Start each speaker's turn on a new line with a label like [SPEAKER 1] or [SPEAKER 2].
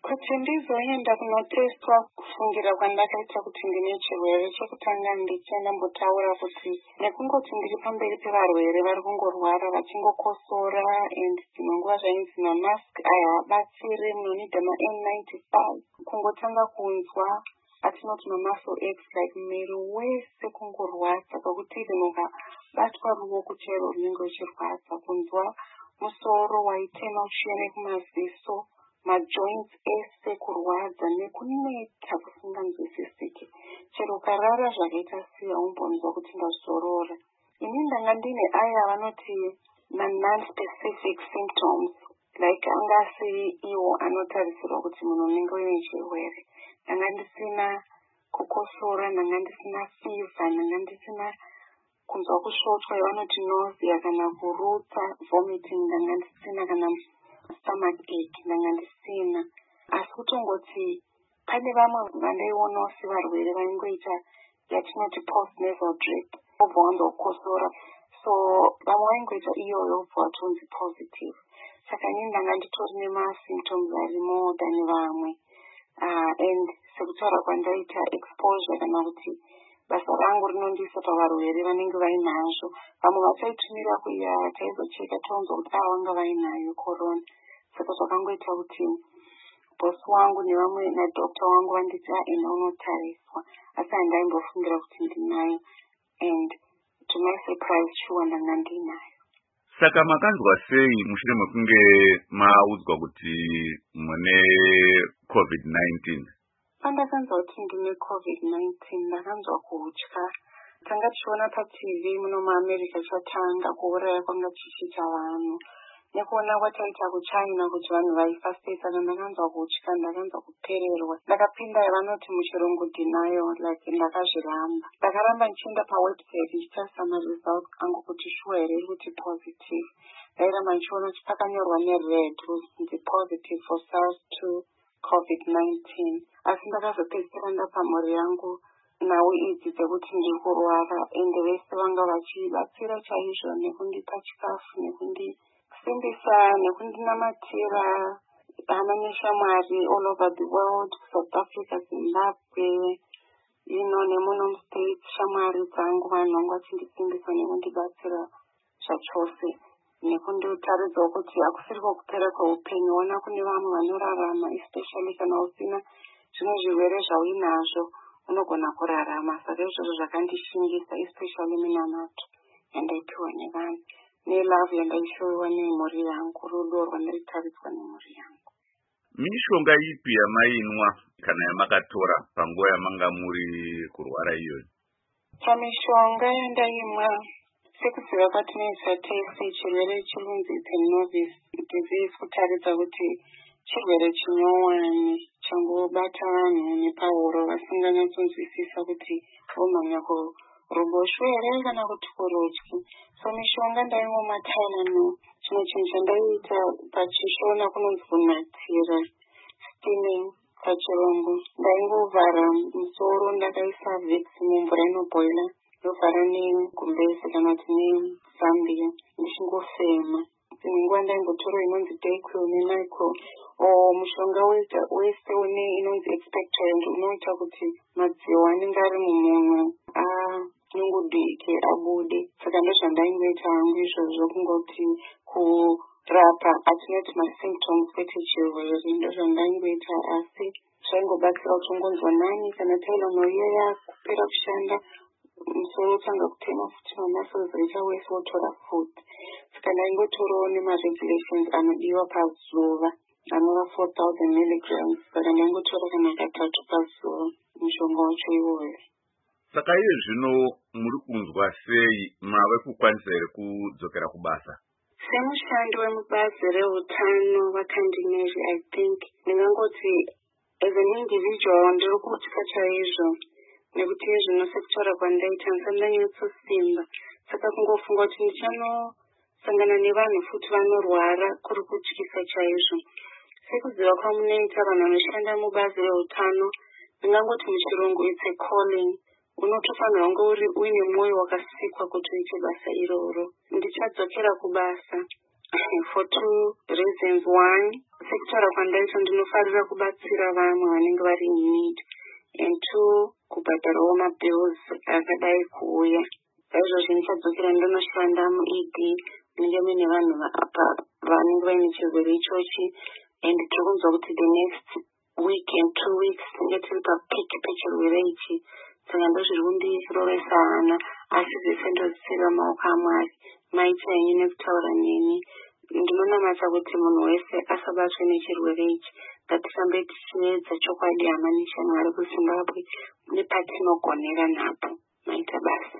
[SPEAKER 1] Kuti ndizoenda kunotestwa kufungira kwandakaita kuti ndine chirwere chekutanga ndichandambotaura kuti nekungoti ndiri pamberi pevarwere vari kungorwara vachingokosora and dzimwe nguva zvainzi mamask aya habatsiri munonidha ma-N95 kungotanga kunzwa atinoti mamuscle aches like muviri wese kungorwadza kwekuti even ukabatwa ruoko chero runenge uchirwadza, kunzwa musoro waitema uchiuya nekumaziso, majoints ese kurwadza nekuneta kusinganzwisisiki. Chero ukarara zvakaita sei haumbonzwa kuti ndazorora. Ini ndanga ndine aya vanoti non-specific symptoms, like anga asiri iwo anotarisirwa kuti munhu unenge uine chirwere. Ndanga ndisina kukosora, ndanga ndisina fever, ndanga ndisina kunzwa kusvotwa yavanoti nausea kana kurutsa vomiting, ndanga ndisina kana stomach ache, ndanga ndisina. Asi kutongoti pane vamwe vandaiona sevarwere vaingoita yatinoti post nasal drip, obva wandokosora, so vamwe vaingoita iyoyo obva watonzi positive. Saka ini ndanga nditori nemasymptoms arimo than vamwe. And sekutaura kwandaita exposure kana kuti basa rangu rinondiisa pavarwere vanenge vainazvo. Vamwe vachaitumira kuya taizocheka taunzwa kuti vanga vainayo corona. Saka zvakangoita kuti bosi wangu nevamwe nadokta wangu vanditi enda unotariswa, asi handaimbofungura kuti ndinayo, and to my surprise sure ndanga ndinayo.
[SPEAKER 2] Saka makanzwa sei mushure mekunge maudzwa kuti mune COVID-19?
[SPEAKER 1] Pandakanzwa kuti ndine COVID-19 ndakanzwa kutya. Tanga tichiona paTV muno muAmerica chatanga kuuraya kwanga chichiita vanhu. Nekuona kwataita kuChina kuti vanhu vaifastei, saka ndakanzwa kutya, ndakanzwa kupererwa. Ndakapinda yavanoti muchirungu denial, like ndakazviramba. Ndakaramba ndichienda pawebsite ndichitarisa maresults angu kuti sure here kuti positive. Ndairamba ndichiona kuti pakanyorwa nered kuti positive for SARS-2 COVID-19. Asi ndakazopedzisira ndapa mhuri yangu nhau idzi dzekuti ndiri kurwara, ende vese vanga vachibatsira chaizvo nekundipa chikafu, nekundisimbisa, nekundinamatira. Hama neshamwari all over the world, South Africa, Zimbabwe, nemuno mustates, shamwari dzangu, vanhu vanga vachindisimbisa nekundibatsira zvachose, nekundotaridzawo kuti hakusiri kwakupera kweupenyu. Ona kune vamwe vanorarama, especially kana usina zvimwe zvirwere zvauinazvo unogona kurarama. Saka izvozvo zvakandishingisa, especially minamato yandaipiwa nevanhu, nelove yandaishowiwa nemhuri yangu, rudo rwandaitaridzwa nemhuri yangu.
[SPEAKER 2] Mishonga ipi yamainwa kana yamakatora panguva yamanga muri kurwara iyoyo?
[SPEAKER 1] Pamishonga yandaimwa, sekuziva kwatinoisa tese, chirwere chirunzi novice disease, kutaridza kuti chirwere chinyowani changobata vanhu nepahuro vasinganyatsonzwisisa kuti vomhanya kuruboshwe here kana kuti kurudyi. So mishonga ndaimwa maTylenol. Chimwe chinhu chandaiita pachishona kunonzi kunatsira, steaming pachirungu. Ndaingovhara musoro, ndakaisa Vicks mumvura inobhoila, ndovhara negumbezi kana kuti nezambia, ndichingofema. Dzimwe nguva ndaimbotora inonzi Dayquil neNyquil. Mushonga wese une inonzi expectorant unoita kuti madziwo anenge ari mumunhu anyungudike, abude. Saka ndozvandaingoita hangu izvozvo, kungoti kurapa atinoti masymptoms kwete chirwere, ndozvandaingoita. Asi zvaingobatsira kuti ungonzwa nani kana Tylenol iya yakupera kushanda, musoro utanga kutema futi, mamuscles aita wese wotora futi. Saka ndaingotorawo nemaregulations anodiwa pazuva anova 4000 milligrams. Saka ndaingotora kana katatu pazuva mushonga wacho iwoyo.
[SPEAKER 2] Saka iye zvino muri kunzwa sei? Mave kukwanisa here kudzokera kubasa?
[SPEAKER 1] Semushandi wemubazi reutano vakandinezvi, I think ndingangoti as an individual ndiri kutya chaizvo, nekuti zvino sekutaura kwandaita ndisandanyatsosimba. Saka kungofunga kuti ndichanosangana nevanhu futi vanorwara kuri kutyisa chaizvo. Sekuziva kwamunoita vanhu vanoshanda mubazi reutano, ndingangoti muchirungu it's a calling. Unotofanira kunge uine mwoyo wakasikwa kuti uite basa iroro. Ndichadzokera kubasa for two reasons. One, sekutaura kwandaito ndinofarira kubatsira vamwe vanenge vari in need, and 2 kubhadharawo mabills akadai kuuya. Saizvozvo ndichadzokera ndinoshanda muED munenge muine vanhu apa vanenge vaine chirwere ichochi, and tiri kunzwa kuti the next week and 2 weeks tinenge tiri papiki pechirwere ichi. Saka ndozviri kundirovesa hana, asi zvese ndozisira maoko aMwari. Maiti henyu nekutaura neni, ndinonamata kuti munhu wese asabatwe nechirwere ichi. Ngatirambe tichiedza chokwadi hama nechaMwari kuZimbabwe nepatinogonera napo. Maita basa.